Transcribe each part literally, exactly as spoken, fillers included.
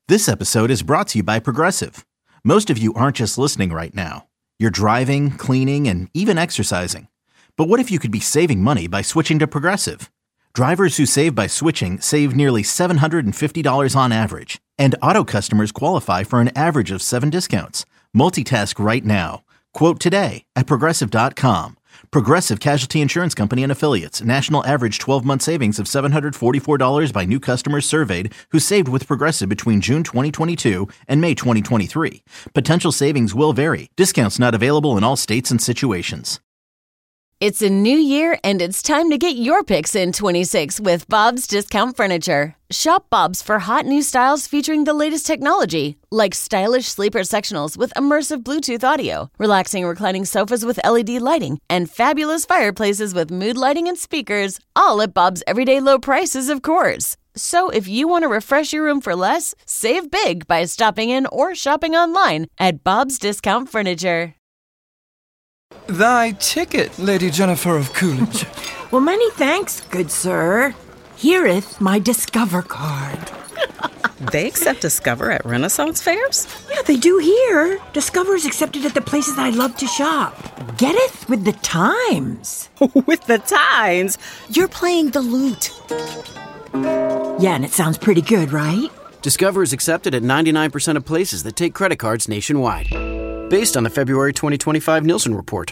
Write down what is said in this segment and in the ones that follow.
This episode is brought to you by Progressive. Most of you aren't just listening right now. You're driving, cleaning, and even exercising. But what if you could be saving money by switching to Progressive? Drivers who save by switching save nearly seven hundred fifty dollars on average. And auto customers qualify for an average of seven discounts. Multitask right now. Quote today at Progressive dot com. Progressive Casualty Insurance Company and Affiliates. National average twelve-month savings of seven hundred forty-four dollars by new customers surveyed who saved with Progressive between June twenty twenty-two and May twenty twenty-three. Potential savings will vary. Discounts not available in all states and situations. It's a new year, and it's time to get your picks in twenty-six with Bob's Discount Furniture. Shop Bob's for hot new styles featuring the latest technology, like stylish sleeper sectionals with immersive Bluetooth audio, relaxing reclining sofas with L E D lighting, and fabulous fireplaces with mood lighting and speakers, all at Bob's everyday low prices, of course. So if you want to refresh your room for less, save big by stopping in or shopping online at Bob's Discount Furniture. Thy ticket, Lady Jennifer of Coolidge. Well, many thanks, good sir. Hereeth my Discover card. They accept Discover at Renaissance fairs? Yeah, they do here. Discover is accepted at the places I love to shop. Getteth with the times. With the times? You're playing the lute. Yeah, and it sounds pretty good, right? Discover is accepted at ninety-nine percent of places that take credit cards nationwide. Based on the February twenty twenty-five Nielsen report.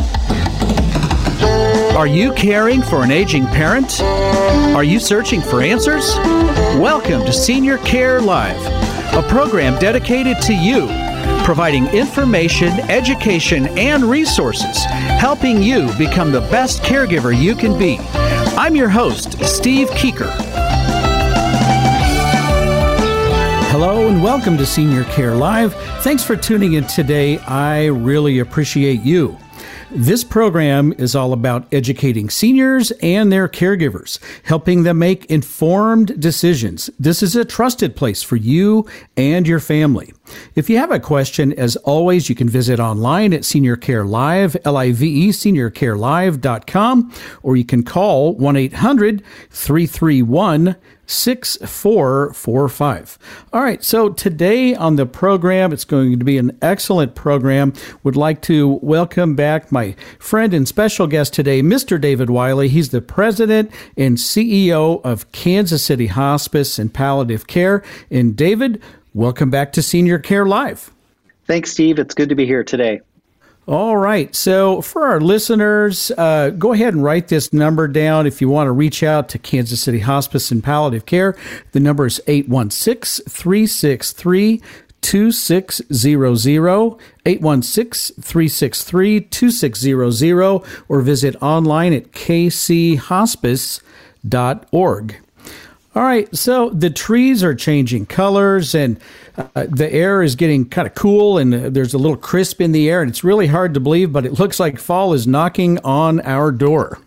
Are you caring for an aging parent? Are you searching for answers? Welcome to Senior Care Live, a program dedicated to you, providing information, education, and resources, helping you become the best caregiver you can be. I'm your host, Steve Keeker. Hello and welcome to Senior Care Live. Thanks for tuning in today. I really appreciate you. This program is all about educating seniors and their caregivers, helping them make informed decisions. This is a trusted place for you and your family. If you have a question, as always, you can visit online at Senior Care Live, L I V E, senior care live dot com, or you can call one eight hundred three three one six four four five. All right, so today on the program, it's going to be an excellent program. Would like to welcome back my friend and special guest today, Mister David Wiley. He's the president and C E O of Kansas City Hospice and Palliative Care. And David, welcome back to Senior Care Live. Thanks, Steve. It's good to be here today. All right. So for our listeners, uh, go ahead and write this number down if you want to reach out to Kansas City Hospice and Palliative Care. The number is eight one six, three six three, two six zero zero, eight one six, three six three, two six zero zero, or visit online at k c hospice dot org. All right, so the trees are changing colors, and uh, the air is getting kind of cool, and uh, there's a little crisp in the air, and it's really hard to believe, but it looks like fall is knocking on our door.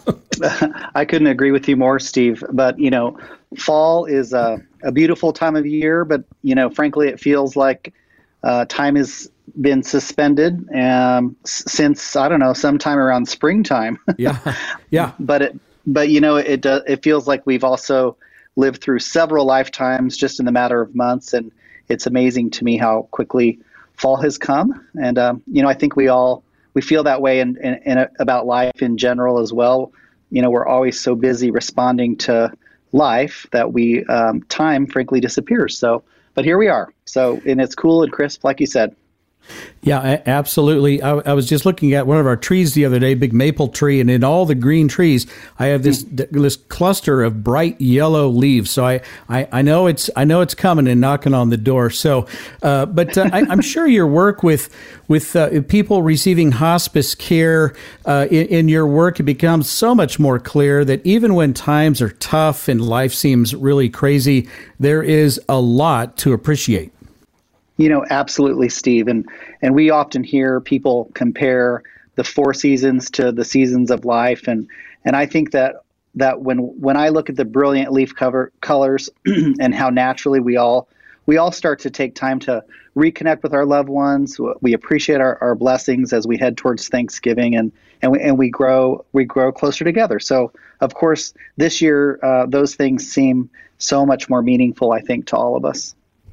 I couldn't agree with you more, Steve. But, you know, fall is a, a beautiful time of year, but, you know, frankly, it feels like uh, time has been suspended um, s- since, I don't know, sometime around springtime. Yeah, yeah. But, it, but you know, it, uh, it feels like we've also lived through several lifetimes just in the matter of months, and it's amazing to me how quickly fall has come. And um, you know, I think we all we feel that way in, in, in about life in general as well. You know, we're always so busy responding to life that we um, time frankly disappears. So, but here we are. So, and it's cool and crisp, like you said. Yeah, absolutely. I, I was just looking at one of our trees the other day, big maple tree, and in all the green trees, I have this this cluster of bright yellow leaves. So I, I, I know it's I know it's coming and knocking on the door. So, uh, but uh, I, I'm sure your work with with uh, people receiving hospice care uh, in, in your work, it becomes so much more clear that even when times are tough and life seems really crazy, there is a lot to appreciate. You know, absolutely, Steve. And and we often hear people compare the four seasons to the seasons of life. And and I think that that when when I look at the brilliant leaf cover colors and how naturally we all we all start to take time to reconnect with our loved ones, we appreciate our, our blessings as we head towards Thanksgiving, and and we and we grow we grow closer together. So of course, this year uh, those things seem so much more meaningful, I think, to all of us.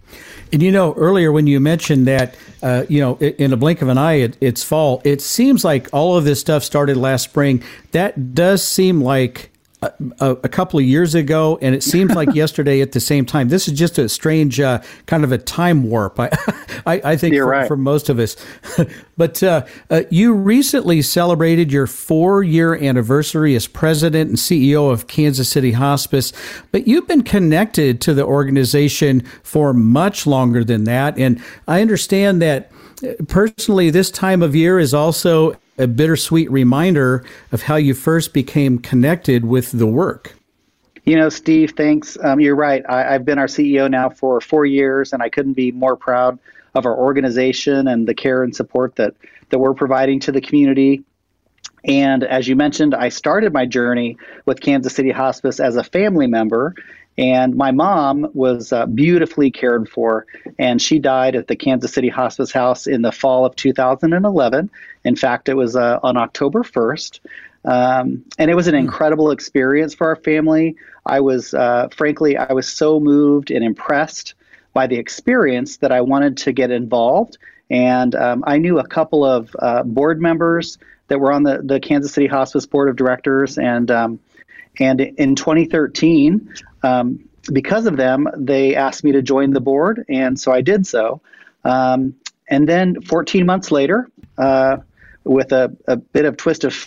And you know, earlier when you mentioned that, uh, you know, in a blink of an eye, it, it's fall. It seems like all of this stuff started last spring. That does seem like a, a, a couple of years ago, and it seems like yesterday at the same time. This is just a strange uh, kind of a time warp, I, I, I think, You're for, right. for most of us. But uh, uh, you recently celebrated your four-year anniversary as president and C E O of Kansas City Hospice, but you've been connected to the organization for much longer than that. And I understand that personally, this time of year is also a bittersweet reminder of how you first became connected with the work. You know, Steve, thanks. Um, you're right. I, I've been our C E O now for four years, and I couldn't be more proud of our organization and the care and support that, that we're providing to the community. And as you mentioned, I started my journey with Kansas City Hospice as a family member, and my mom was uh, beautifully cared for, and she died at the Kansas City Hospice House in the fall of two thousand eleven. In fact, it was uh, on October first, um, and it was an incredible experience for our family. I was, uh, frankly, I was so moved and impressed by the experience that I wanted to get involved, and um, I knew a couple of uh, board members that were on the, the Kansas City Hospice Board of Directors, and um, and in twenty thirteen, um, because of them, they asked me to join the board, and so I did so. Um, and then fourteen months later, uh, with a, a bit of twist of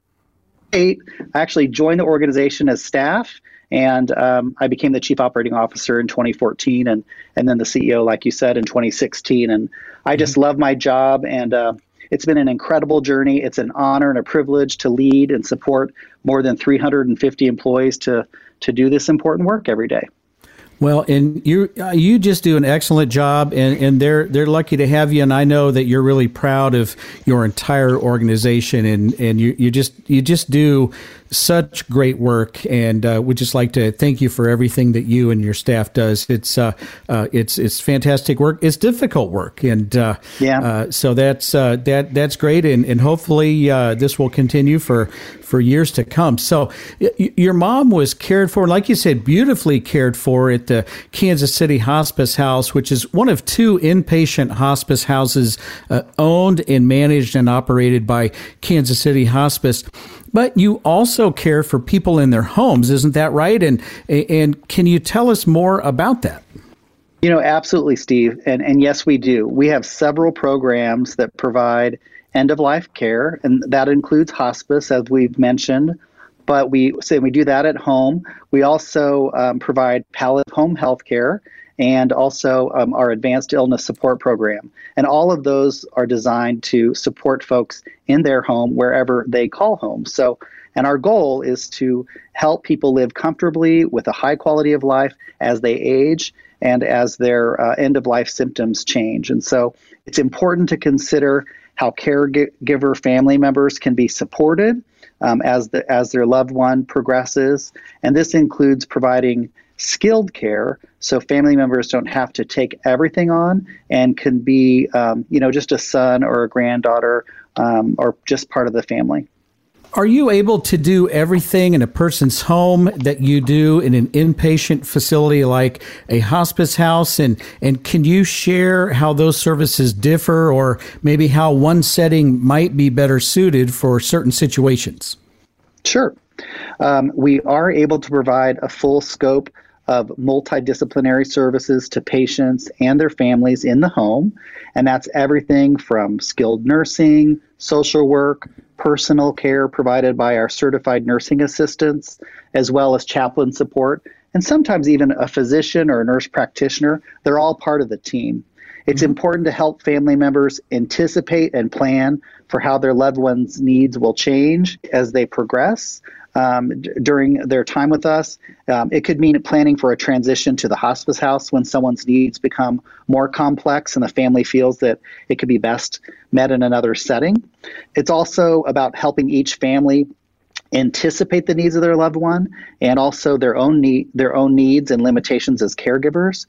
fate, I actually joined the organization as staff, and um, I became the chief operating officer in twenty fourteen, and and then the C E O, like you said, in twenty sixteen. And I just love my job, and uh, it's been an incredible journey. It's an honor and a privilege to lead and support more than three hundred fifty employees to to do this important work every day. Well, and you uh, you just do an excellent job, and, and they're they're lucky to have you. And I know that you're really proud of your entire organization, and, and you, you just you just do such great work, and uh, we'd just like to thank you for everything that you and your staff does. It's uh, uh, it's it's fantastic work. It's difficult work, and uh, yeah. Uh, so that's uh, that that's great, and and hopefully uh, this will continue for for years to come. So y- your mom was cared for, like you said, beautifully cared for at the Kansas City Hospice House, which is one of two inpatient hospice houses uh, owned and managed and operated by Kansas City Hospice. But you also care for people in their homes, isn't that right? And and can you tell us more about that? You know, absolutely, Steve. And and yes, we do. We have several programs that provide end-of-life care, and that includes hospice, as we've mentioned. But we say we do that at home. We also um, provide palliative home health care, and also um, our advanced illness support program. And all of those are designed to support folks in their home wherever they call home. So, and our goal is to help people live comfortably with a high quality of life as they age and as their uh, end-of-life symptoms change. And so it's important to consider how caregiver family members can be supported um, as the as their loved one progresses. And this includes providing skilled care, so family members don't have to take everything on and can be, um, you know, just a son or a granddaughter um, or just part of the family. Are you able to do everything in a person's home that you do in an inpatient facility like a hospice house? And, and can you share how those services differ, or maybe how one setting might be better suited for certain situations? Sure. Um, we are able to provide a full scope of multidisciplinary services to patients and their families in the home. And that's everything from skilled nursing, social work, personal care provided by our certified nursing assistants, as well as chaplain support, and sometimes even a physician or a nurse practitioner. They're all part of the team. It's mm-hmm. important to help family members anticipate and plan for how their loved ones' needs will change as they progress. Um, d- during their time with us. Um, it could mean planning for a transition to the hospice house when someone's needs become more complex and the family feels that it could be best met in another setting. It's also about helping each family anticipate the needs of their loved one and also their own need, their own needs and limitations as caregivers.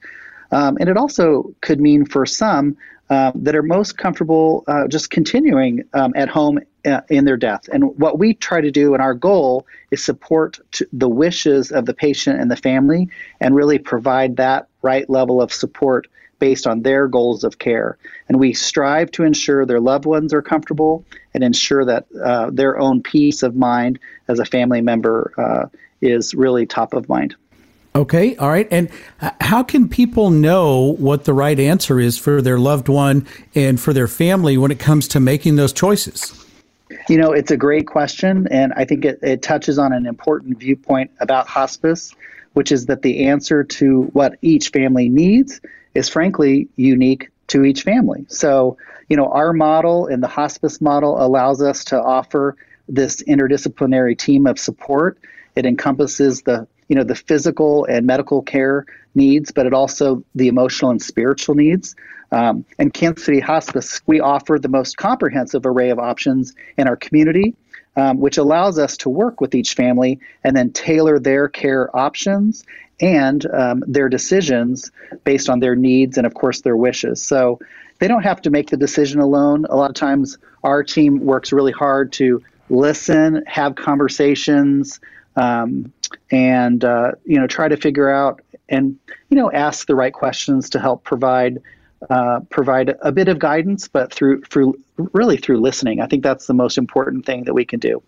Um, and it also could mean for some uh, that are most comfortable uh, just continuing um, at home uh, in their death. And what we try to do, and our goal, is support to the wishes of the patient and the family and really provide that right level of support based on their goals of care. And we strive to ensure their loved ones are comfortable and ensure that uh, their own peace of mind as a family member uh, is really top of mind. Okay, all right. And how can people know what the right answer is for their loved one and for their family when it comes to making those choices? You know, it's a great question, and I think it, it touches on an important viewpoint about hospice, which is that the answer to what each family needs is frankly unique to each family. So, you know, our model and the hospice model allows us to offer this interdisciplinary team of support. It encompasses the, you know, the physical and medical care needs, but it also the emotional and spiritual needs. Um, and Kansas City Hospice, we offer the most comprehensive array of options in our community, um, which allows us to work with each family and then tailor their care options and um, their decisions based on their needs and, of course, their wishes. So they don't have to make the decision alone. A lot of times our team works really hard to listen, have conversations, um, and, uh, you know, try to figure out and, you know, ask the right questions to help provide uh, provide a bit of guidance, but through through really through listening. I think that's the most important thing that we can do.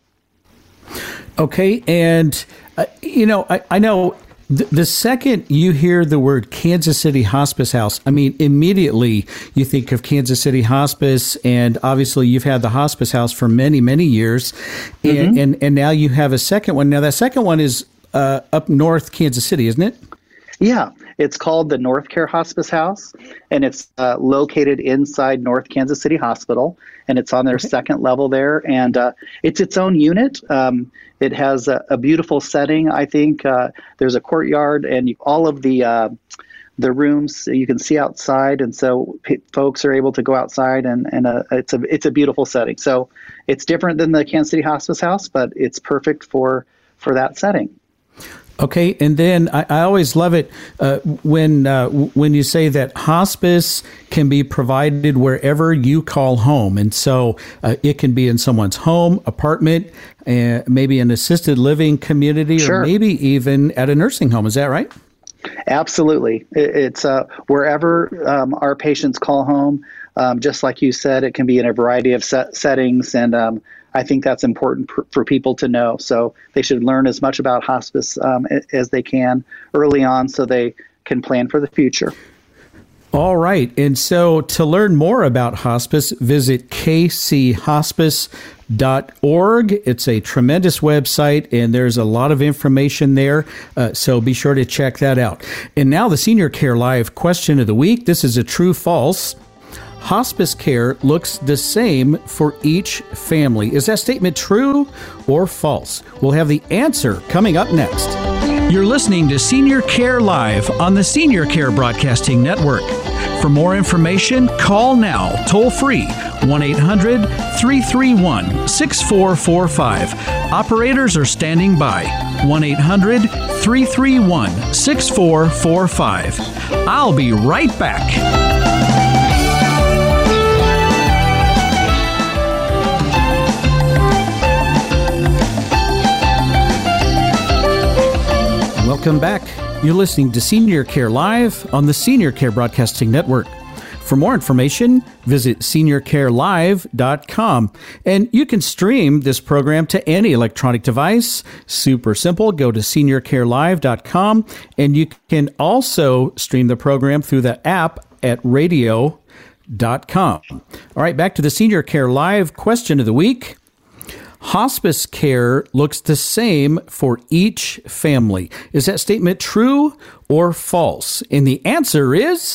Okay. And, uh, you know, I, I know th- the second you hear the word Kansas City Hospice House, I mean, immediately you think of Kansas City Hospice, and obviously you've had the Hospice House for many, many years. And, mm-hmm. and, and now you have a second one. Now, that second one is uh, up north Kansas City, isn't it? Yeah, it's called the North Care Hospice House, and it's uh, located inside North Kansas City Hospital, and it's on their okay. second level there, and uh, it's its own unit. Um, it has a, a beautiful setting, I think. Uh, there's a courtyard, and you, all of the uh, the rooms you can see outside, and so p- folks are able to go outside, and, and uh, it's a it's a beautiful setting. So it's different than the Kansas City Hospice House, but it's perfect for for that setting. Okay, and then I, I always love it uh, when uh, when you say that hospice can be provided wherever you call home, and so uh, it can be in someone's home, apartment, uh, maybe an assisted living community, sure. or maybe even at a nursing home. Is that right? Absolutely, it, it's uh, wherever um, our patients call home. Um, just like you said, it can be in a variety of set- settings, and um, I think that's important pr- for people to know. So they should learn as much about hospice um, as they can early on so they can plan for the future. All right. And so to learn more about hospice, visit k c hospice dot org. It's a tremendous website, and there's a lot of information there. Uh, so be sure to check that out. And now the Senior Care Live question of the week. This is a true-false. Hospice care looks the same for each family. Is that statement true or false? We'll have the answer coming up next. You're listening to Senior Care Live on the Senior Care Broadcasting Network. For more information, call now, toll free, one eight hundred three three one six four four five. Operators are standing by, one eight hundred three three one six four four five. I'll be right back. Welcome back. You're listening to Senior Care Live on the Senior Care Broadcasting Network. For more information, visit senior care live dot com. And you can stream this program to any electronic device. Super simple. Go to senior care live dot com. And you can also stream the program through the app at radio dot com. All right, back to the Senior Care Live question of the week. Hospice care looks the same for each family. Is that statement true or false? And the answer is...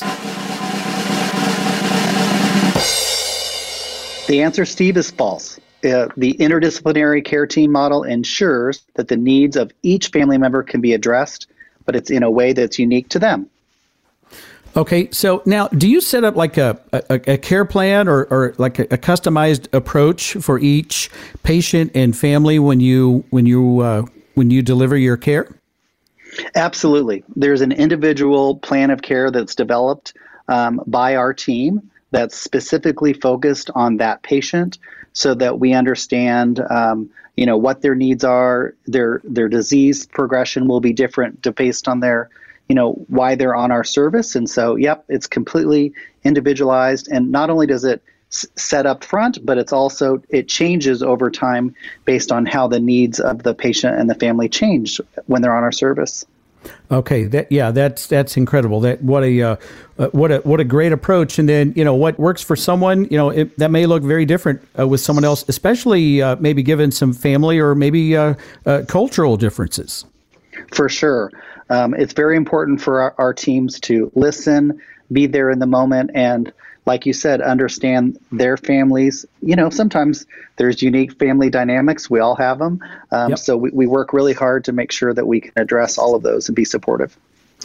The answer, Steve, is false. Uh, the interdisciplinary care team model ensures that the needs of each family member can be addressed, but it's in a way that's unique to them. Okay, so now, do you set up like a, a, a care plan or, or like a, a customized approach for each patient and family when you when you uh, when you deliver your care? Absolutely. There's an individual plan of care that's developed um, by our team that's specifically focused on that patient, so that we understand, um, you know, what their needs are. Their their disease progression will be different to, based on their, you know, why they're on our service. And so, yep, it's completely individualized. And not only does it s- set up front, but it's also, it changes over time based on how the needs of the patient and the family change when they're on our service. Okay, that yeah, that's that's incredible. That what a uh, uh, what a what a great approach. And then, you know, what works for someone, you know, it, that may look very different uh, with someone else, especially uh, maybe given some family or maybe uh, uh, cultural differences. For sure, um, it's very important for our, our teams to listen, be there in the moment, and, like you said, understand their families. You know, sometimes there's unique family dynamics. We all have them. Um, Yep. So we, we work really hard to make sure that we can address all of those and be supportive.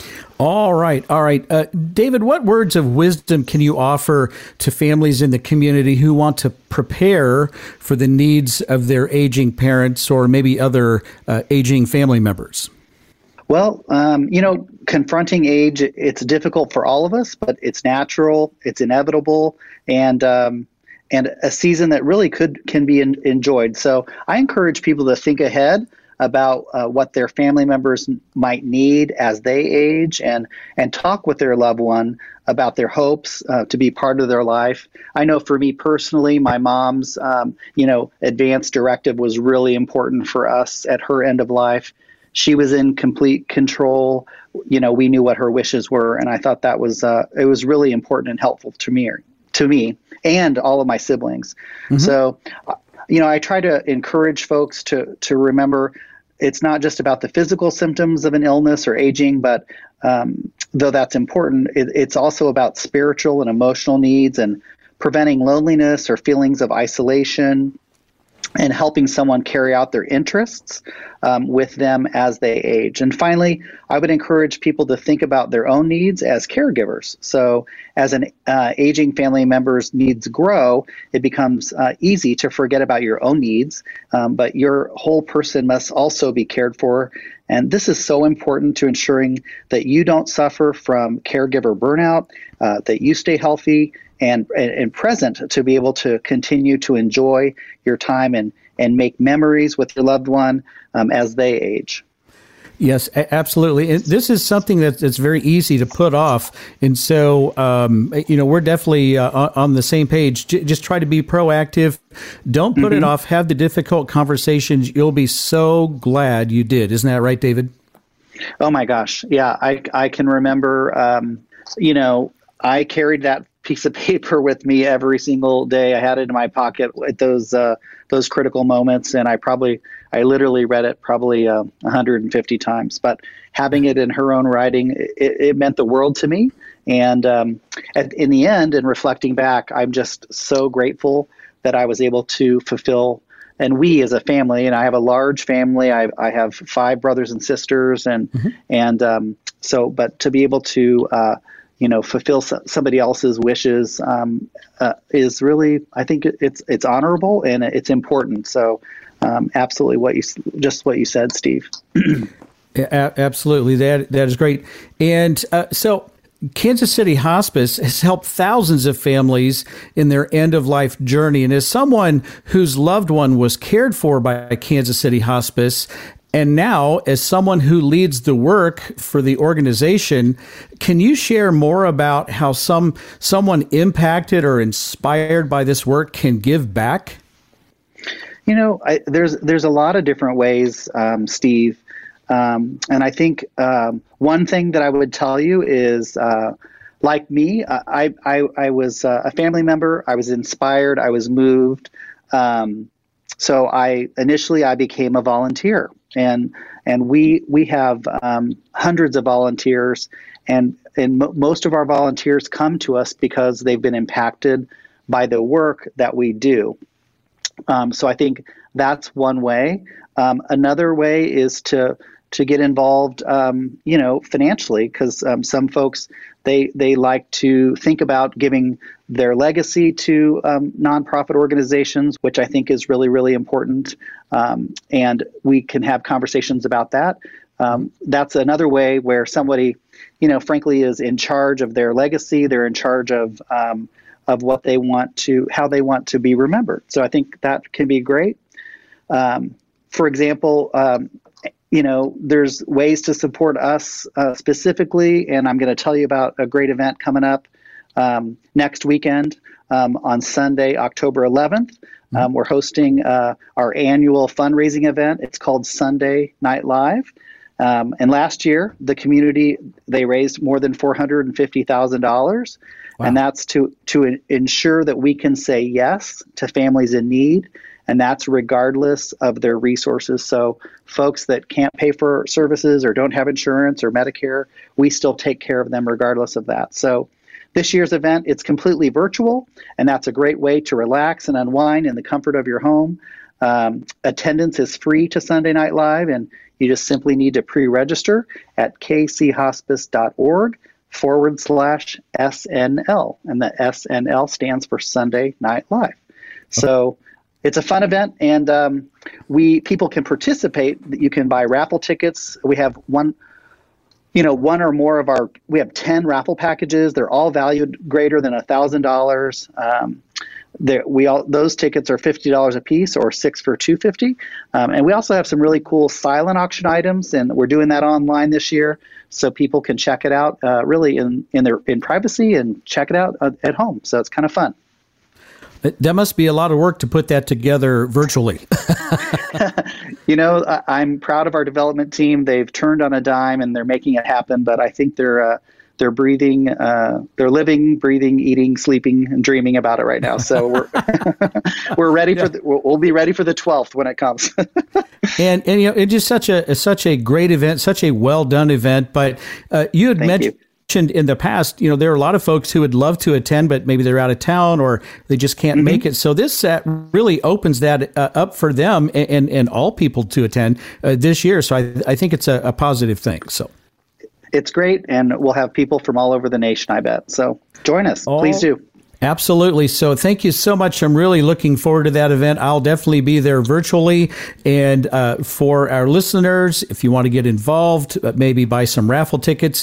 All right, all right. Uh, David, what words of wisdom can you offer to families in the community who want to prepare for the needs of their aging parents or maybe other uh, aging family members? Well, um, you know, confronting age, it's difficult for all of us, but it's natural, it's inevitable, and um, and a season that really could can be in, enjoyed. So I encourage people to think ahead about uh, what their family members might need as they age, and and talk with their loved one about their hopes uh, to be part of their life. I know for me personally, my mom's um, you know advance directive was really important for us at her end of life. She was in complete control. You know, we knew what her wishes were, and I thought that was uh, it was really important and helpful to me, to me, and all of my siblings. Mm-hmm. So, uh, you know, I try to encourage folks to to remember it's not just about the physical symptoms of an illness or aging, but um, though that's important, it, it's also about spiritual and emotional needs and preventing loneliness or feelings of isolation, and helping someone carry out their interests um, with them as they age. And finally, I would encourage people to think about their own needs as caregivers. So as an uh, aging family member's needs grow, it becomes uh, easy to forget about your own needs, um, but your whole person must also be cared for. And this is so important to ensuring that you don't suffer from caregiver burnout, uh, that you stay healthy and, and, and present to be able to continue to enjoy your time and, and make memories with your loved one um, as they age. Yes, a- absolutely. And this is something that, that's very easy to put off. And so, um, you know, we're definitely uh, on the same page. J- just try to be proactive. Don't put mm-hmm. it off. Have the difficult conversations. You'll be so glad you did. Isn't that right, David? Oh, my gosh. Yeah, I, I can remember, um, you know, I carried that piece of paper with me every single day. I had it in my pocket at those uh, those critical moments, and I probably, I literally read it probably uh, one hundred fifty times. But having it in her own writing, it, it meant the world to me. And um, at, in the end, and reflecting back, I'm just so grateful that I was able to fulfill. And we, as a family, and I have a large family. I, I have five brothers and sisters, and mm-hmm. and um, so, but to be able to uh, you know, fulfill somebody else's wishes um, uh, is really, I think it's it's honorable and it's important. So, um, absolutely, what you just what you said, Steve. A- absolutely, that that is great. And uh, so, Kansas City Hospice has helped thousands of families in their end of life journey. And as someone whose loved one was cared for by Kansas City Hospice, and now, as someone who leads the work for the organization, can you share more about how some someone impacted or inspired by this work can give back? You know, I, there's there's a lot of different ways, um, Steve. Um, and I think um, one thing that I would tell you is, uh, like me, I, I, I was uh, a family member. I was inspired. I was moved. Um, so I initially I became a volunteer. And and we we have um, hundreds of volunteers, and and mo- most of our volunteers come to us because they've been impacted by the work that we do. Um, so I think that's one way. Um, another way is to to get involved, um, you know, financially, because um, some folks they they like to think about giving their legacy to um, nonprofit organizations, which I think is really, really important. Um, and we can have conversations about that. Um, that's another way where somebody, you know, frankly, is in charge of their legacy. They're in charge of um, of what they want to, how they want to be remembered. So I think that can be great. Um, for example, um, you know, there's ways to support us uh, specifically, and I'm going to tell you about a great event coming up um, next weekend um, on Sunday, October eleventh. Um, we're hosting uh, our annual fundraising event. It's called Sunday Night Live. Um, and last year, the community, they raised more than four hundred fifty thousand dollars. Wow. And that's to, to ensure that we can say yes to families in need. And that's regardless of their resources. So folks that can't pay for services or don't have insurance or Medicare, we still take care of them regardless of that. So this year's event, it's completely virtual, and that's a great way to relax and unwind in the comfort of your home. Um, attendance is free to Sunday Night Live, and you just simply need to pre-register at kchospice.org forward slash SNL, and the S N L stands for Sunday Night Live. So it's a fun event, and um, we people can participate. You can buy raffle tickets. We have one. You know, one or more of our, we have ten raffle packages. They're all valued greater than one thousand dollars. Um, we all those tickets are fifty dollars a piece, or six for two hundred fifty dollars. Um, and we also have some really cool silent auction items, and we're doing that online this year, so people can check it out uh, really in in their in privacy and check it out uh, at home. So it's kind of fun. That must be a lot of work to put that together virtually. You know, I, I'm proud of our development team. They've turned on a dime and they're making it happen. But I think they're uh, they're breathing, uh, they're living, breathing, eating, sleeping, and dreaming about it right now. So we're we're ready yeah. for the, we'll, we'll be ready for the twelfth when it comes. and and you know, it's just such a such a great event, such a well done event. But uh, you had Thank mentioned. You. In the past, you know, there are a lot of folks who would love to attend, but maybe they're out of town or they just can't mm-hmm. make it. So this uh, really opens that uh, up for them and, and, and all people to attend uh, this year. So I, I think it's a, a positive thing. So it's great. And we'll have people from all over the nation, I bet. So join us. Oh. Please do. Absolutely. So thank you so much. I'm really looking forward to that event. I'll definitely be there virtually. And uh, for our listeners, if you want to get involved, uh, maybe buy some raffle tickets,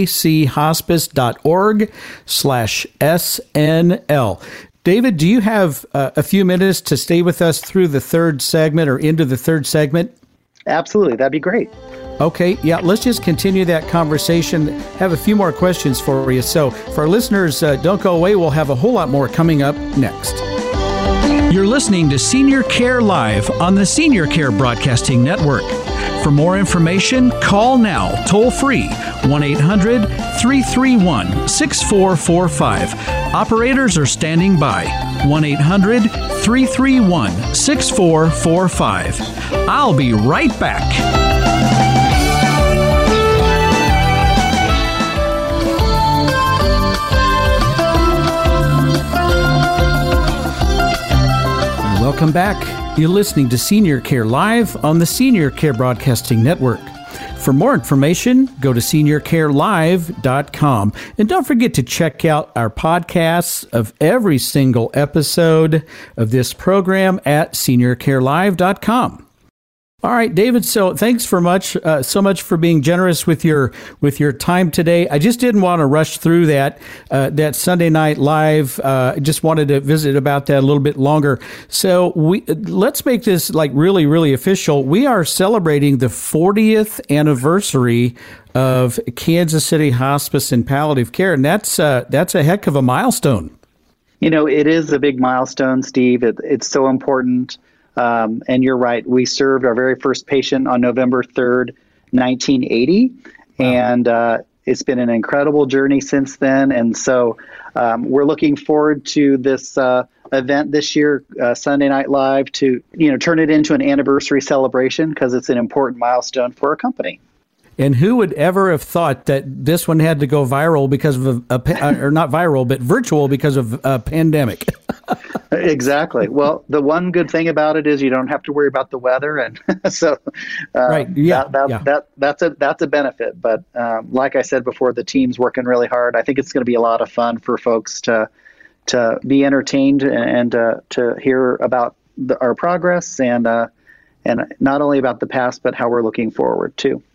kchospice.org slash SNL. David, do you have uh, a few minutes to stay with us through the third segment or into the third segment? Absolutely. That'd be great. Okay, yeah, let's just continue that conversation. Have a few more questions for you. So for our listeners, uh, don't go away. We'll have a whole lot more coming up next. You're listening to Senior Care Live on the Senior Care Broadcasting Network. For more information, call now, toll free, one eight hundred three three one six four four five. Operators are standing by, one eight hundred three three one six four four five. I'll be right back. Welcome back. You're listening to Senior Care Live on the Senior Care Broadcasting Network. For more information, go to senior care live dot com. And don't forget to check out our podcasts of every single episode of this program at senior care live dot com. All right, David. So thanks for much, uh, so much for being generous with your with your time today. I just didn't want to rush through that uh, that Sunday Night Live. Uh, I just wanted to visit about that a little bit longer. So we let's make this like really, really official. We are celebrating the fortieth anniversary of Kansas City Hospice and Palliative Care, and that's uh, that's a heck of a milestone. You know, it is a big milestone, Steve. It, it's so important. Um, and you're right. We served our very first patient on November third, nineteen eighty. Wow. And uh, it's been an incredible journey since then. And so um, we're looking forward to this uh, event this year, uh, Sunday Night Live, to you know turn it into an anniversary celebration because it's an important milestone for our company. And who would ever have thought that this one had to go viral because of a, a or not viral, but virtual because of a pandemic? Exactly. Well, the one good thing about it is you don't have to worry about the weather, and so uh, right. Yeah. That, that, yeah. that that's a that's a benefit. But um, like I said before, the team's working really hard. I think it's going to be a lot of fun for folks to to be entertained and uh, to hear about the, our progress and uh, and not only about the past, but how we're looking forward too.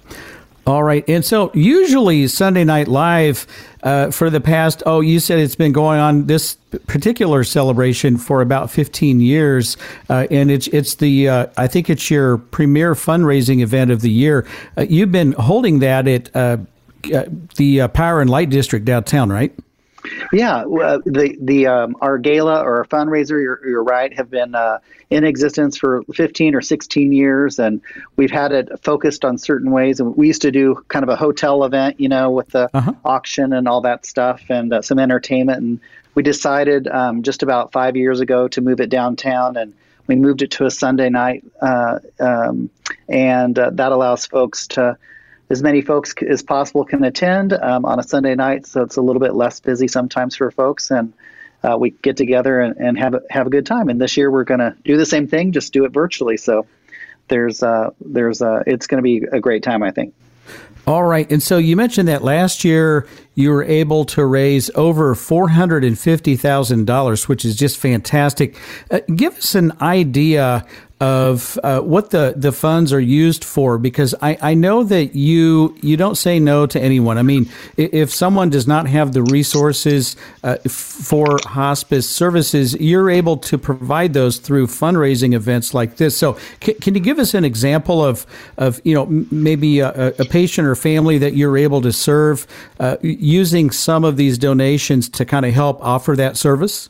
All right. And so usually Sunday Night Live uh, for the past, oh, you said it's been going on this particular celebration for about fifteen years. Uh, and it's it's the, uh, I think it's your premier fundraising event of the year. Uh, you've been holding that at uh, uh, the uh, Power and Light District downtown, right? Yeah, uh, the the um, our gala or our fundraiser, you're, you're right, have been uh, in existence for fifteen or sixteen years, and we've had it focused on certain ways. And we used to do kind of a hotel event, you know, with the uh-huh. auction and all that stuff, and uh, some entertainment. And we decided um, just about five years ago to move it downtown, and we moved it to a Sunday night, uh, um, and uh, that allows folks to. As many folks as possible can attend um, on a Sunday night, so it's a little bit less busy sometimes for folks, and uh, we get together and, and have a, have a good time. And this year we're going to do the same thing, just do it virtually. So there's uh, there's uh, it's going to be a great time, I think. All right, and so you mentioned that last year you were able to raise over four hundred fifty thousand dollars, which is just fantastic. Uh, give us an idea of uh, what the, the funds are used for, because I, I know that you you don't say no to anyone. I mean, if someone does not have the resources uh, for hospice services, you're able to provide those through fundraising events like this. So can, can you give us an example of, of you know, maybe a, a patient or family that you're able to serve uh, using some of these donations to kind of help offer that service?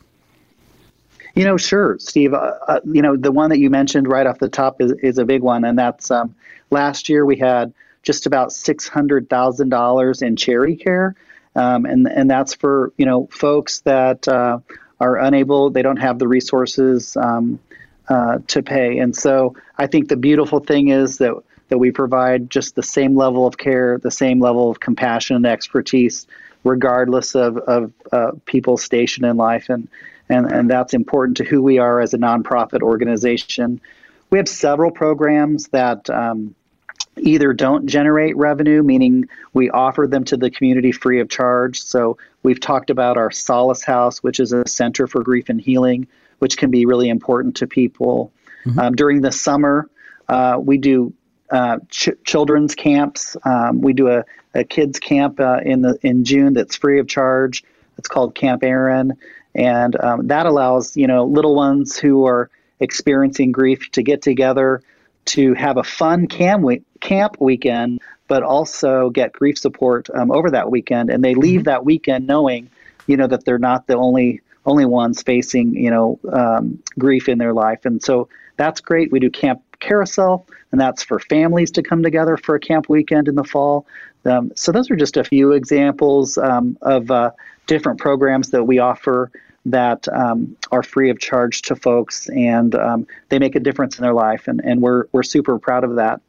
You know, sure, Steve. Uh, uh, you know, the one that you mentioned right off the top is, is a big one, and that's um, last year we had just about six hundred thousand dollars in charity care, um, and and that's for you know folks that uh, are unable, they don't have the resources um, uh, to pay, and so I think the beautiful thing is that that we provide just the same level of care, the same level of compassion and expertise, regardless of of uh, people's station in life, and. And, and that's important to who we are as a nonprofit organization. We have several programs that um, either don't generate revenue, meaning we offer them to the community free of charge. So we've talked about our Solace House, which is a center for grief and healing, which can be really important to people. Mm-hmm. Um, during the summer, uh, we do uh, ch- children's camps. Um, we do a, a kids camp uh, in the in June that's free of charge. It's called Camp Aaron. And um, that allows, you know, little ones who are experiencing grief to get together to have a fun camp, week, camp weekend, but also get grief support um, over that weekend. And they leave mm-hmm. that weekend knowing, you know, that they're not the only only ones facing, you know, um, grief in their life. And so that's great. We do Camp Carousel, and that's for families to come together for a camp weekend in the fall. Um, so those are just a few examples um, of uh, different programs that we offer that um, are free of charge to folks, and um, they make a difference in their life, and, and we're we're super proud of that.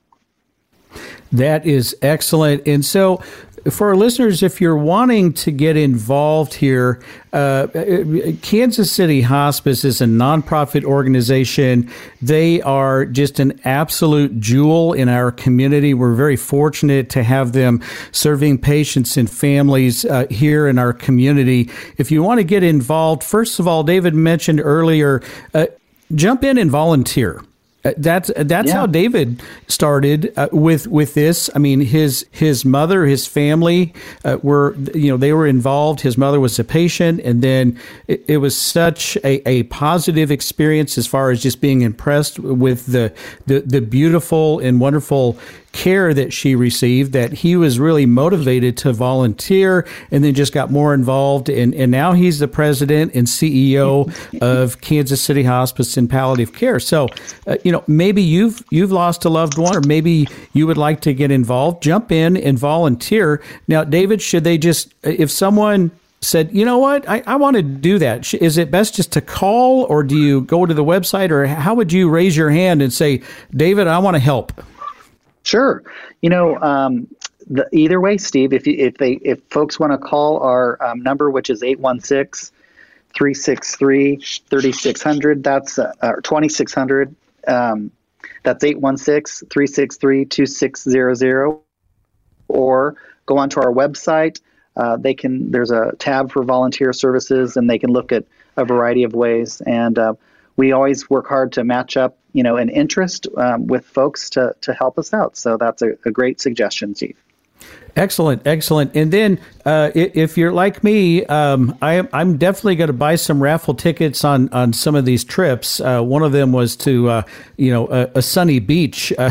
That is excellent. And so for our listeners, if you're wanting to get involved here, uh, Kansas City Hospice is a nonprofit organization. They are just an absolute jewel in our community. We're very fortunate to have them serving patients and families uh, here in our community. If you want to get involved, first of all, David mentioned earlier, uh, jump in and volunteer. That's that's yeah. how David started uh, with with this. I mean, his his mother, his family uh, were, you know, they were involved. His mother was a patient, and then it, it was such a, a positive experience as far as just being impressed with the the, the beautiful and wonderful care that she received, that he was really motivated to volunteer, and then just got more involved. And, and now he's the president and C E O of Kansas City Hospice and Palliative Care. So, uh, you know, maybe you've you've lost a loved one, or maybe you would like to get involved. Jump in and volunteer. Now, David, should they just, if someone said, you know what, I, I want to do that, is it best just to call, or do you go to the website, or how would you raise your hand and say, David, I want to help? Sure. You know, um, the, either way, Steve, if you, if they if folks want to call our um, number, which is eight one six, three six three, three six zero zero, that's uh, or twenty-six hundred. Um, that's eight one six, three six three, two six zero zero. Or go onto our website. Uh, they can. There's a tab for volunteer services, and they can look at a variety of ways. And uh, we always work hard to match up, you know, an interest um, with folks to, to help us out. So that's a, a great suggestion, Steve. Excellent, excellent. And then uh, if you're like me, um, I, I'm definitely going to buy some raffle tickets on, on some of these trips. Uh, one of them was to, uh, you know, a, a sunny beach. Uh,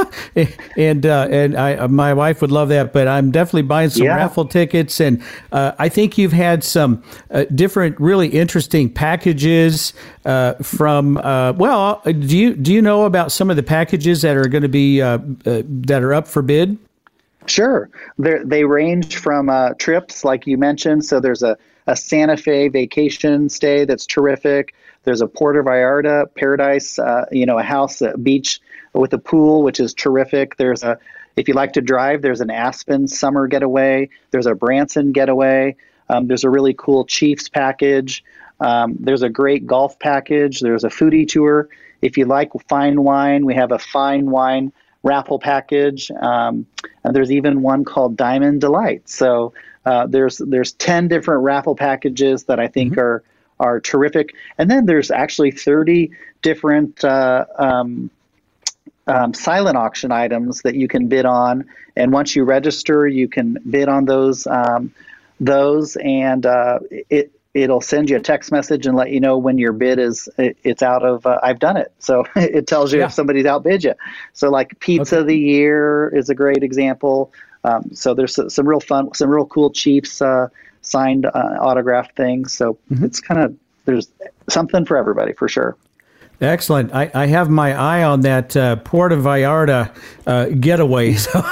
and uh, and I, my wife would love that, but I'm definitely buying some yeah. raffle tickets. And uh, I think you've had some uh, different, really interesting packages uh, from, uh, well, do you, do you know about some of the packages that are going to be, uh, uh, that are up for bid? Sure. They're, they range from uh, trips, like you mentioned. So there's a, a Santa Fe vacation stay that's terrific. There's a Puerto Vallarta paradise, uh, you know, a house, a beach with a pool, which is terrific. There's a, if you like to drive, there's an Aspen summer getaway. There's a Branson getaway. Um, there's a really cool Chiefs package. Um, there's a great golf package. There's a foodie tour. If you like fine wine, we have a fine wine raffle package. Um, and there's even one called Diamond Delight. So uh, there's there's ten different raffle packages that I think mm-hmm. are are terrific. And then there's actually thirty different uh, um, um, silent auction items that you can bid on. And once you register, you can bid on those um, those, and uh, it. It'll send you a text message and let you know when your bid is, it, it's out of, uh, I've done it. So it tells you yeah. if somebody's outbid you. So like Pizza okay. of the Year is a great example. Um, so there's some real fun, some real cool Chiefs uh, signed uh, autographed things. So mm-hmm. it's kind of, there's something for everybody for sure. Excellent. I, I have my eye on that uh, Puerto Vallarta uh, getaway. So,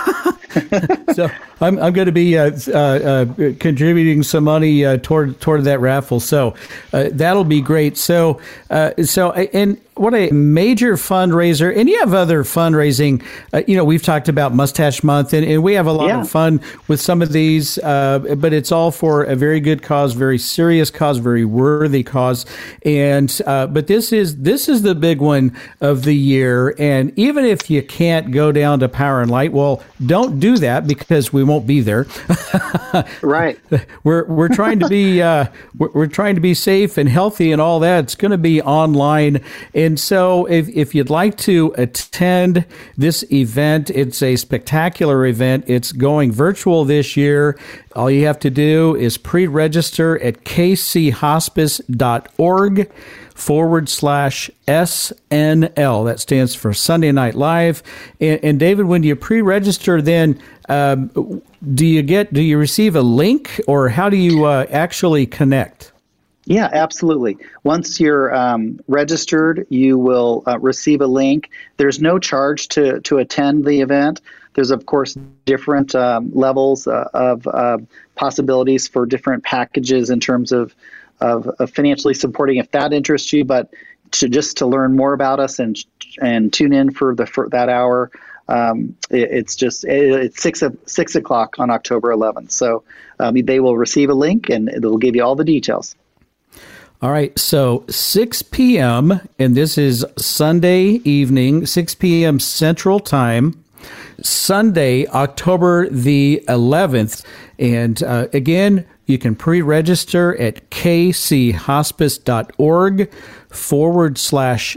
so I'm I'm going to be uh, uh, uh, contributing some money uh, toward toward that raffle. So uh, that'll be great. So uh, so and what a major fundraiser. And you have other fundraising. Uh, you know, we've talked about Mustache Month, and, and we have a lot yeah. of fun with some of these. Uh, but it's all for a very good cause, very serious cause, very worthy cause. And uh, but this is this is the big one of the year. And even if you can't go down to Power and Light, well, don't do that because we won't be there. Right. We're we're trying to be uh, we're, we're trying to be safe and healthy and all that. It's going to be online. And so if, if you'd like to attend this event, it's a spectacular event. It's going virtual this year. All you have to do is pre-register at kchospice.org forward slash S N L. That stands for Sunday Night Live. And, and David, when you pre-register, then um, do you get do you receive a link, or how do you uh, actually connect? Yeah, absolutely. Once you're um, registered, you will uh, receive a link. There's no charge to, to attend the event. There's, of course, different um, levels uh, of uh, possibilities for different packages in terms of, of, of financially supporting if that interests you. But to just to learn more about us and and tune in for the for that hour, um, it, it's just it, it's six six o'clock on October eleventh. So um, they will receive a link and it will give you all the details. All right, so six p.m., and this is Sunday evening, six p.m. Central Time, Sunday, October the eleventh. And uh, again, you can pre-register at kchospice.org forward slash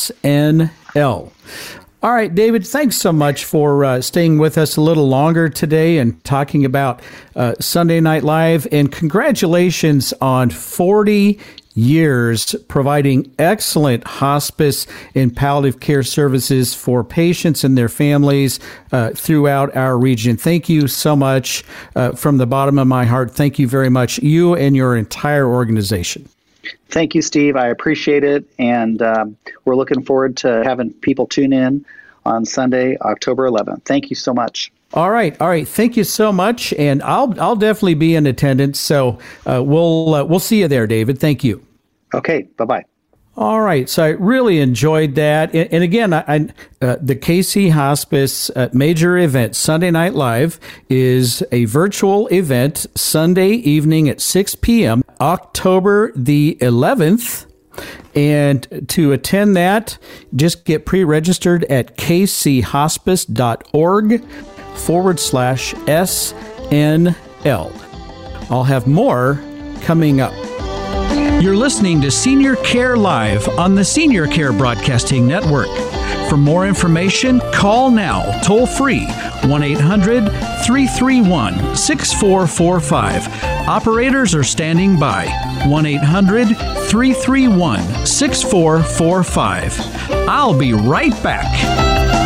SNL. All right, David, thanks so much for uh, staying with us a little longer today and talking about uh, Sunday Night Live. And congratulations on forty years providing excellent hospice and palliative care services for patients and their families uh, throughout our region. Thank you so much uh, from the bottom of my heart. Thank you very much, you and your entire organization. Thank you, Steve. I appreciate it. And um, we're looking forward to having people tune in on Sunday, October eleventh. Thank you so much. All right, all right. Thank you so much, and I'll I'll definitely be in attendance. So uh, we'll uh, we'll see you there, David. Thank you. Okay. Bye bye. All right. So I really enjoyed that, and, and again, I, I uh, the K C Hospice uh, major event Sunday Night Live is a virtual event Sunday evening at six p.m. October the eleventh. And to attend that, just get pre-registered at kchospice.org forward slash SNL. I'll have more coming up. You're listening to Senior Care Live on the Senior Care Broadcasting Network. For more information, call now, toll free, one eight hundred, three three one, six four four five. Operators are standing by, one eight hundred, three three one, six four four five. I'll be right back.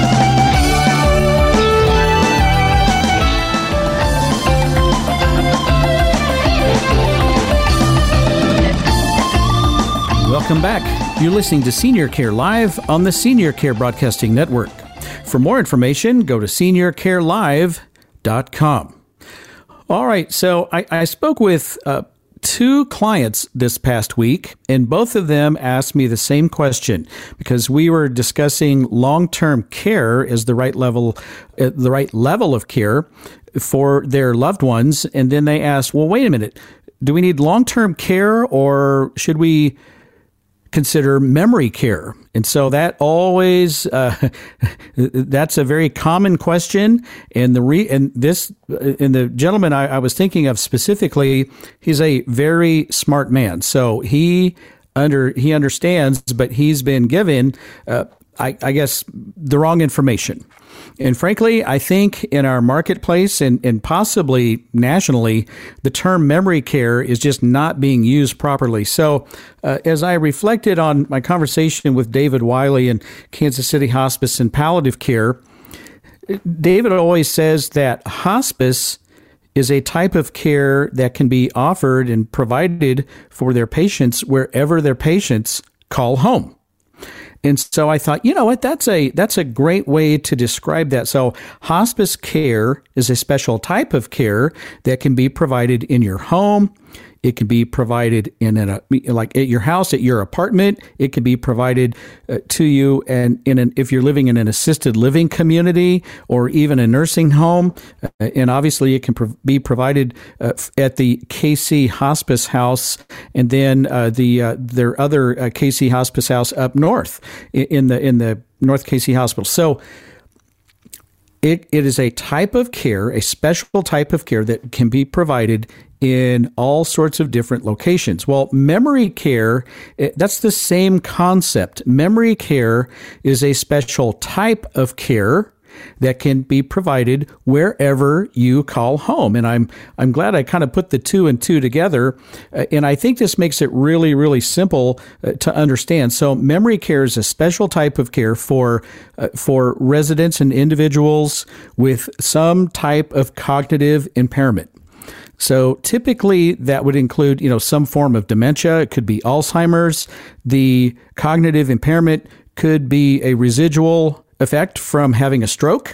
Welcome back. You're listening to Senior Care Live on the Senior Care Broadcasting Network. For more information, go to senior care live dot com. All right, so I, I spoke with uh, two clients this past week, and both of them asked me the same question because we were discussing long-term care as the right level, uh, the right level of care for their loved ones, and then they asked, well, wait a minute, do we need long-term care or should we consider memory care? And so that always, uh, that's a very common question. And the re, and this, and the gentleman I, I was thinking of specifically, he's a very smart man. So he under, he understands, but he's been given, uh, I, I guess, the wrong information. And frankly, I think in our marketplace and, and possibly nationally, the term memory care is just not being used properly. So uh, as I reflected on my conversation with David Wiley in Kansas City Hospice and Palliative Care, David always says that hospice is a type of care that can be offered and provided for their patients wherever their patients call home. And so I thought, you know what, that's a that's a great way to describe that. So hospice care is a special type of care that can be provided in your home. It can be provided in a like at your house, at your apartment. It can be provided uh, to you, and in an if you're living in an assisted living community or even a nursing home. Uh, and obviously, it can pro- be provided uh, at the K C Hospice House, and then uh, the uh, their other uh, K C Hospice House up north in the in the North K C Hospital. So. It it is a type of care, a special type of care that can be provided in all sorts of different locations. Well, memory care, that's the same concept. Memory care is a special type of care that can be provided wherever you call home. And I'm I'm glad I kind of put the two and two together. Uh, and I think this makes it really, really simple uh, to understand. So memory care is a special type of care for uh, for residents and individuals with some type of cognitive impairment. So typically that would include, you know, some form of dementia. It could be Alzheimer's. The cognitive impairment could be a residual effect from having a stroke.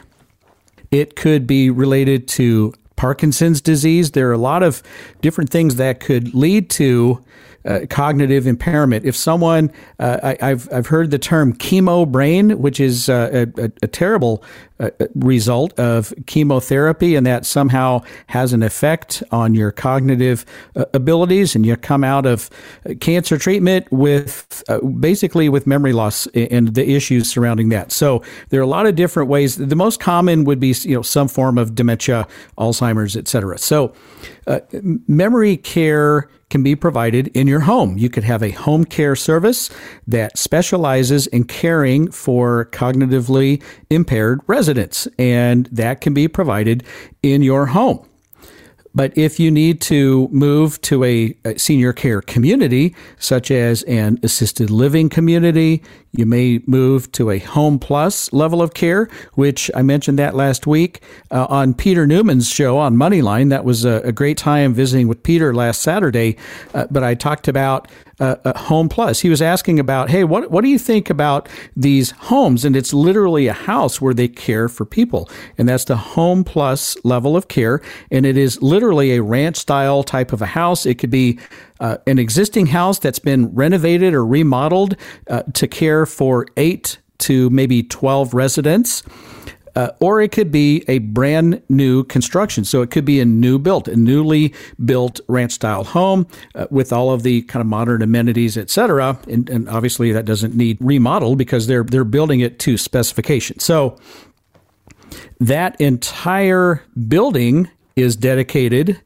It could be related to Parkinson's disease. There are a lot of different things that could lead to uh, cognitive impairment. If someone, uh, I, I've I've heard the term chemo brain, which is uh, a, a, a terrible uh, result of chemotherapy, and that somehow has an effect on your cognitive uh, abilities, and you come out of cancer treatment with uh, basically with memory loss and the issues surrounding that. So there are a lot of different ways. The most common would be, you know, some form of dementia, Alzheimer's, et cetera. So uh, memory care can be provided in your home. You could have a home care service that specializes in caring for cognitively impaired residents, and that can be provided in your home. But if you need to move to a, a senior care community, such as an assisted living community, you may move to a Home Plus level of care, which I mentioned that last week uh, on Peter Newman's show on Moneyline. That was a, a great time visiting with Peter last Saturday. Uh, but I talked about uh, uh, Home Plus. He was asking about, hey, what what do you think about these homes? And it's literally a house where they care for people. And that's the Home Plus level of care. And it is literally a ranch style type of a house. It could be Uh, an existing house that's been renovated or remodeled uh, to care for eight to maybe twelve residents, uh, or it could be a brand new construction. So it could be a new built, a newly built ranch style home uh, with all of the kind of modern amenities, et cetera. And, and obviously that doesn't need remodeled because they're they're building it to specification. So that entire building is dedicated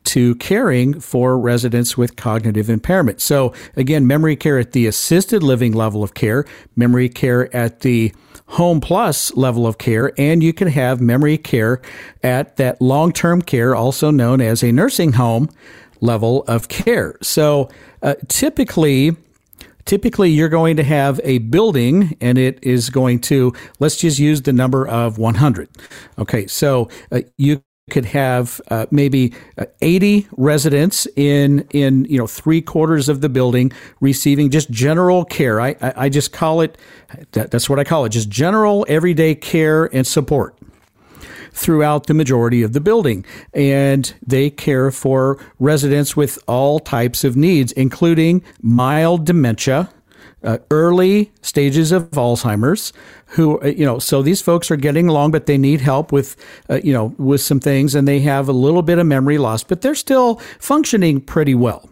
to caring for residents with cognitive impairment. So again, memory care at the assisted living level of care, memory care at the Home Plus level of care, and you can have memory care at that long-term care, also known as a nursing home level of care. So uh, typically, typically you're going to have a building, and it is going to, let's just use the number of one hundred. Okay, so uh, you could have uh, maybe uh, eighty residents in in you know three quarters of the building receiving just general care. I I, I just call it that, that's what I call it, just general everyday care and support throughout the majority of the building. And they care for residents with all types of needs, including mild dementia, Uh, early stages of Alzheimer's, who, uh, you know, so these folks are getting along, but they need help with, uh, you know, with some things, and they have a little bit of memory loss, but they're still functioning pretty well.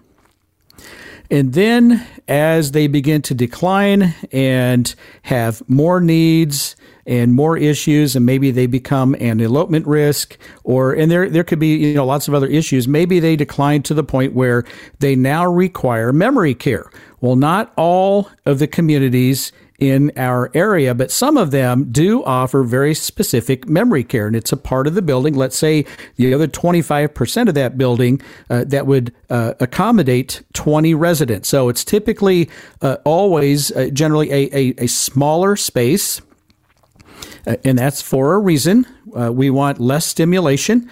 And then as they begin to decline and have more needs and more issues, and maybe they become an elopement risk, or, and there there could be, you know, lots of other issues. Maybe they decline to the point where they now require memory care. Well, not all of the communities in our area, but some of them do offer very specific memory care, and it's a part of the building. Let's say the other twenty-five percent of that building uh, that would uh, accommodate twenty residents. So it's typically uh, always uh, generally a, a, a smaller space, uh, and that's for a reason. Uh, we want less stimulation.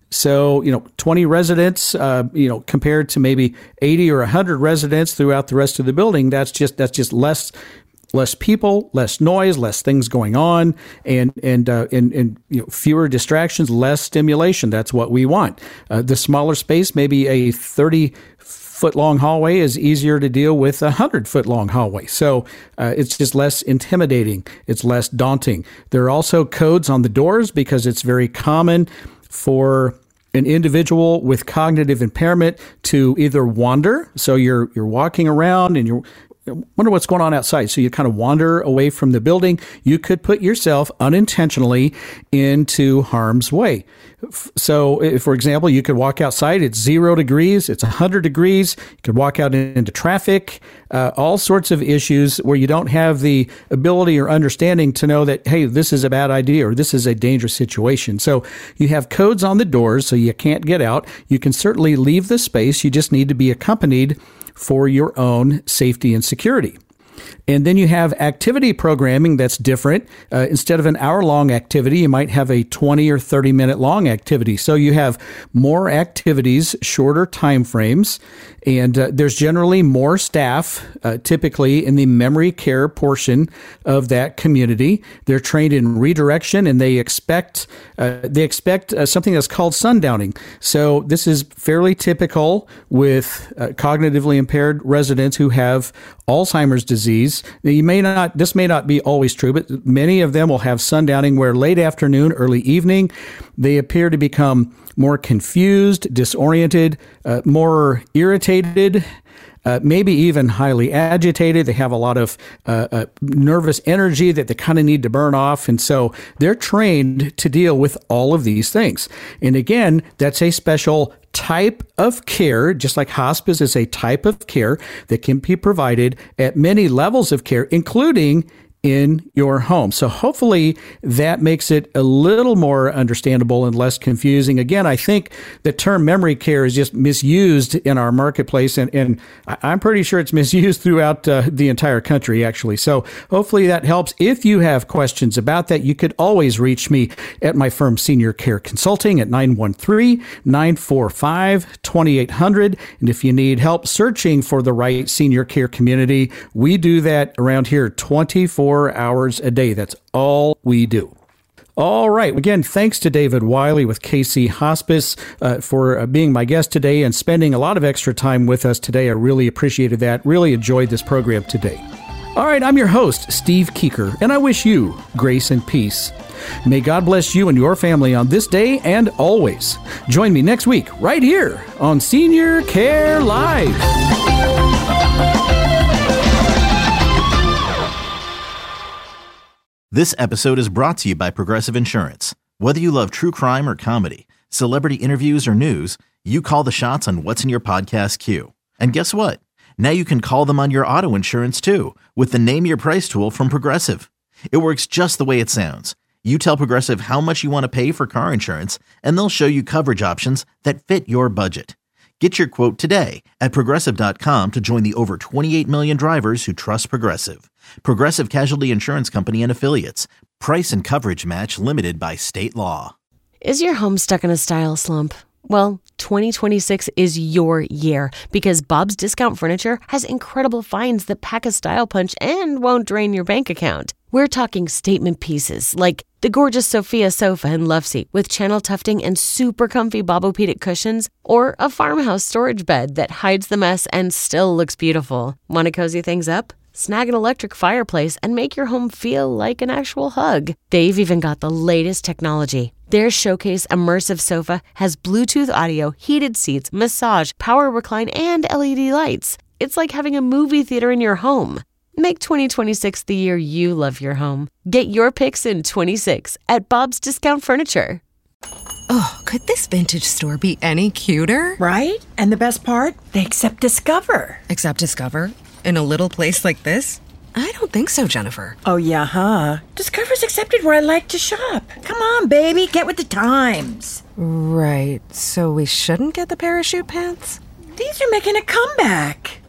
So, you know, twenty residents, uh, you know, compared to maybe eighty or one hundred residents throughout the rest of the building, that's just that's just less less people, less noise, less things going on, and and uh, and, and you know, fewer distractions, less stimulation. That's what we want. Uh, the smaller space, maybe a thirty foot long hallway, is easier to deal with a hundred foot long hallway. So uh, it's just less intimidating. It's less daunting. There are also codes on the doors because it's very common for an individual with cognitive impairment to either wander. So you're you're walking around and you're wonder what's going on outside. So you kind of wander away from the building. You could put yourself unintentionally into harm's way. So, if, for example, you could walk outside, it's zero degrees, it's one hundred degrees, you could walk out into traffic, uh, all sorts of issues where you don't have the ability or understanding to know that, hey, this is a bad idea or this is a dangerous situation. So you have codes on the doors so you can't get out. You can certainly leave the space. You just need to be accompanied for your own safety and security. And then you have activity programming that's different. Uh, instead of an hour-long activity, you might have a twenty or thirty-minute long activity. So you have more activities, shorter time frames, and uh, there's generally more staff, uh, typically in the memory care portion of that community. They're trained in redirection, and they expect uh, they expect uh, something that's called sundowning. So this is fairly typical with uh, cognitively impaired residents who have Alzheimer's disease. You may not, this may not be always true, but many of them will have sundowning where late afternoon, early evening, they appear to become more confused, disoriented, uh, more irritated, uh, maybe even highly agitated. They have a lot of uh, uh, nervous energy that they kind of need to burn off. And so they're trained to deal with all of these things. And again, that's a special type of care, just like hospice is a type of care that can be provided at many levels of care, including in your home. So hopefully that makes it a little more understandable and less confusing. Again, I think the term memory care is just misused in our marketplace, and, and I'm pretty sure it's misused throughout uh, the entire country, actually. So hopefully that helps. If you have questions about that, you could always reach me at my firm, Senior Care Consulting, at nine one three, nine four five, two eight zero zero. And if you need help searching for the right senior care community, we do that around here twenty-four hours a day. That's all we do. All right. Again, thanks to David Wiley with K C Hospice uh, for uh, being my guest today and spending a lot of extra time with us today. I really appreciated that. Really enjoyed this program today. All right. I'm your host, Steve Keeker, and I wish you grace and peace. May God bless you and your family on this day and always. Join me next week right here on Senior Care Live. This episode is brought to you by Progressive Insurance. Whether you love true crime or comedy, celebrity interviews or news, You call the shots on what's in your podcast queue. And guess what? Now you can call them on your auto insurance too with the Name Your Price tool from Progressive. It works just the way it sounds. You tell Progressive how much you want to pay for car insurance, and they'll show you coverage options that fit your budget. Get your quote today at Progressive dot com to join the over twenty-eight million drivers who trust Progressive. Progressive Casualty Insurance Company and Affiliates. Price and coverage match limited by state law. Is your home stuck in a style slump? Well, twenty twenty-six is your year because Bob's Discount Furniture has incredible finds that pack a style punch and won't drain your bank account. We're talking statement pieces like the gorgeous Sophia sofa and love seat with channel tufting and super comfy Bobopedic cushions, or a farmhouse storage bed that hides the mess and still looks beautiful. Want to cozy things up? Snag an electric fireplace and make your home feel like an actual hug. They've even got the latest technology. Their Showcase Immersive Sofa has Bluetooth audio, heated seats, massage, power recline, and L E D lights. It's like having a movie theater in your home. Make twenty twenty-six the year you love your home. Get your picks in twenty-six at Bob's Discount Furniture. Oh, could this vintage store be any cuter? Right? And the best part? They accept Discover. Accept Discover? In a little place like this? I don't think so, Jennifer. Oh, yeah, huh? Discover's accepted where I like to shop. Come on, baby, get with the times. Right, so we shouldn't get the parachute pants? These are making a comeback.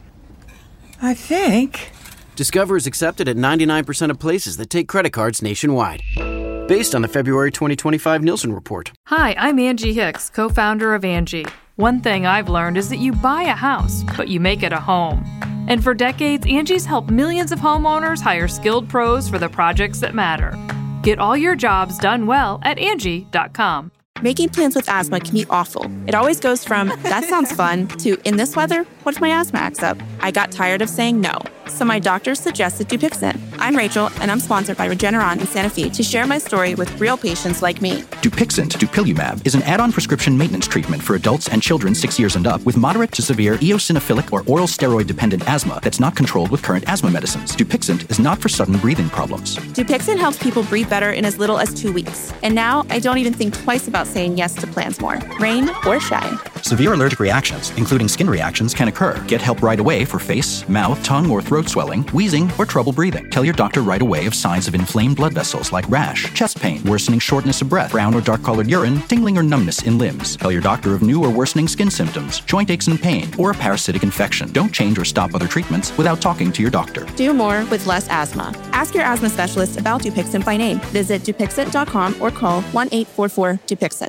I think. Discover is accepted at ninety-nine percent of places that take credit cards nationwide. Based on the February twenty twenty-five Nielsen report. Hi, I'm Angie Hicks, co-founder of Angie. One thing I've learned is that you buy a house, but you make it a home. And for decades, Angie's helped millions of homeowners hire skilled pros for the projects that matter. Get all your jobs done well at Angie dot com. Making plans with asthma can be awful. It always goes from, that sounds fun, to, in this weather, what if my asthma acts up? I got tired of saying no, so my doctor suggested Dupixent. I'm Rachel, and I'm sponsored by Regeneron in Santa Fe to share my story with real patients like me. Dupixent, dupilumab, is an add-on prescription maintenance treatment for adults and children six years and up with moderate to severe eosinophilic or oral steroid-dependent asthma that's not controlled with current asthma medicines. Dupixent is not for sudden breathing problems. Dupixent helps people breathe better in as little as two weeks. And now, I don't even think twice about saying yes to plans more, rain or shine. Severe allergic reactions, including skin reactions, can occur. Get help right away for face, mouth, tongue, or throat swelling, wheezing, or trouble breathing. Tell your doctor right away of signs of inflamed blood vessels like rash, chest pain, worsening shortness of breath, brown or dark-colored urine, tingling or numbness in limbs. Tell your doctor of new or worsening skin symptoms, joint aches and pain, or a parasitic infection. Don't change or stop other treatments without talking to your doctor. Do more with less asthma. Ask your asthma specialist about Dupixent by name. Visit Dupixent dot com or call one eight four four Dupixent.